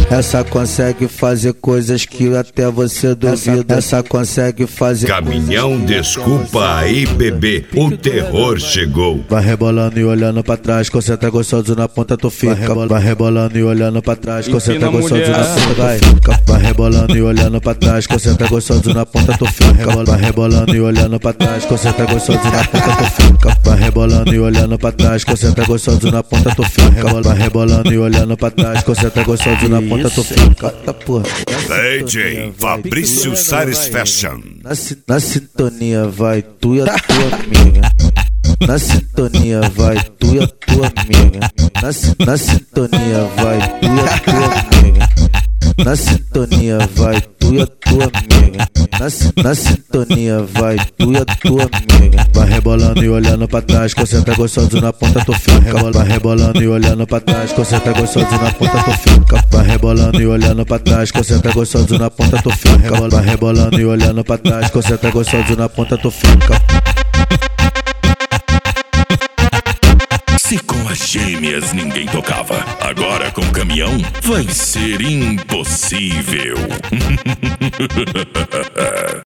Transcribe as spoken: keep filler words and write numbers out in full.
Essa consegue fazer coisas que até você duvida. Essa consegue fazer. Caminhão, desculpa aí, bebê, o terror chegou. Vai rebolando e olhando pra trás, concentra gostoso na ponta, tu fica. Vai rebolando e olhando pra trás, concentra gostoso na ponta, vai. Vai rebolando e olhando pra trás, concentra gostoso na ponta, tu fica. Vai rebolando e olhando pra trás, concentra gostoso na ponta, tu fica. Vai rebolando e olhando pra trás, concentra gostoso na ponta, tu fica. Vai rebolando e olhando pra trás, concentra gostoso na ponta, tu fica. Tá porra. D J Fabrício Sares Fashion. Na, na sintonia vai tu e a tua amiga. Na sintonia vai tu e a tua amiga. Na, na sintonia vai tu e a tua amiga. Na sintonia vai tu e a tua amiga. Na, na sintonia vai tu e a tua amiga. Vai rebolando e olhando pra trás, concentra gostoso na ponta, tu fica. Vai rebolando e olhando pra trás, concentra gostoso na ponta, tu fica. Vai rebolando e olhando pra trás, concentra gostoso na ponta, tu fica. Vai rebolando e olhando pra trás, concentra gostoso na ponta, tu fica. Se com as gêmeas ninguém tocava, agora com o caminhão vai ser impossível.